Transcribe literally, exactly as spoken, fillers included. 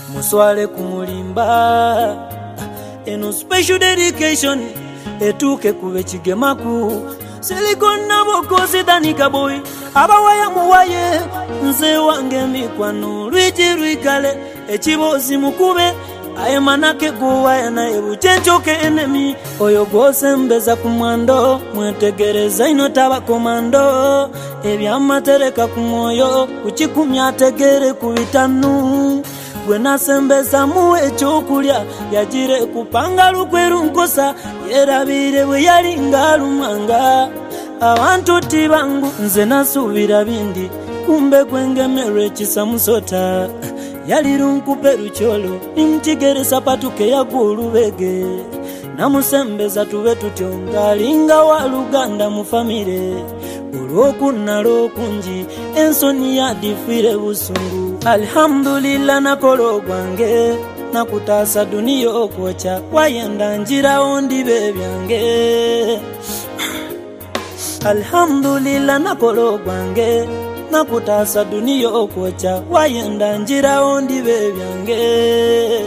muswale kumulimba eno special dedication etuke kube kigemaku silicon nabo kozi danika boy abawaya muwaye nze wange mikwano lwiji lwikale ekibozi mukube aye manake guwaya na ebuchenchoke enemy oyo gose mbeza kumwando mwetegereza ino taba komando ebyamatereka kumoyo kuchikumya tegere kubitanu gwena sembeza muwe chokulya yajire kupanga lukweru nkosa yerabire bwe yali ngalumanga abantu tibangu nze nasubira bindi kumbe gwengemere kisamusota yali runkupe rucholo nimchigeresa patuke ya gulubege namusembeza tuwe tutyonga linga wa Luganda mufamire uloku nalo kunji ensoni ya difire busungu alhamdulillah nakolo gwange nakutasa dunia okocha wayenda njira ondi bebyange alhamdulillah nakolo gwange nakutasa dunia okocha wayenda njira ondi bebyange